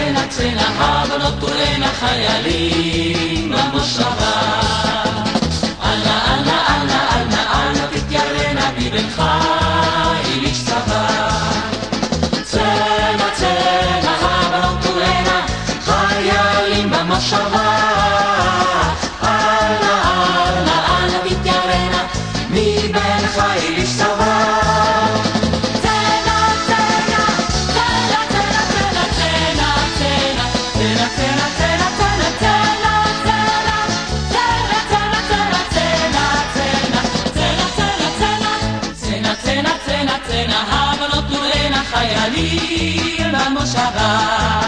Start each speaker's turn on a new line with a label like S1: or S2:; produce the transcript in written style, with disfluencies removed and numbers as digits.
S1: צנע צנע, הבנות תראינה חיילים במושבה. אנה אנה אנה אנה אנה תתיירנה מבן חיל איש צבא. צנע צנע, הבנות תראינה חיילים במושבה. אנה אנה אנה תתיירנה מבן חיל איש צבא. הבנות תראינה חיילים במושבה.